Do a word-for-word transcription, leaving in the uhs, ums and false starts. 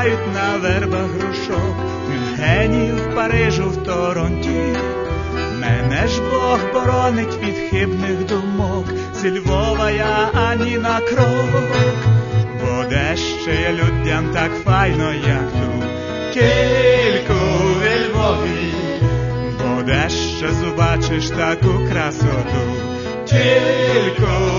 співають на вербах грушок, в Мюнхені, в Парижу, в Торонті. Мене ж Бог боронить від хибних думок, зі Львова я ані на крок. Бо де ще є людям так файно, як тут, тільки у Львові. Бо де ще зубачиш таку красоту, тільки